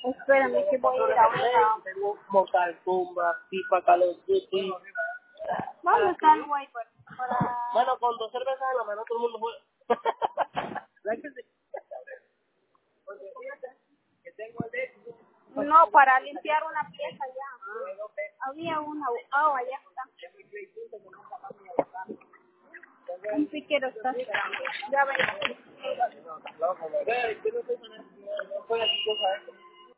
Espérame que voy a ir ahora. Tengo Mortal Kombat, FIFA, Call of Duty. ¿Dónde está el wiper? Bueno, con 2 cervezas en la mano todo el mundo juega. ¿Verdad que sí? No, para limpiar una pieza ya. Había una. Ah, allá está. Un piquero está cerrando. Ya ven. Loco, me ve, ¿qué no estoy con eso? No fue así, cosa,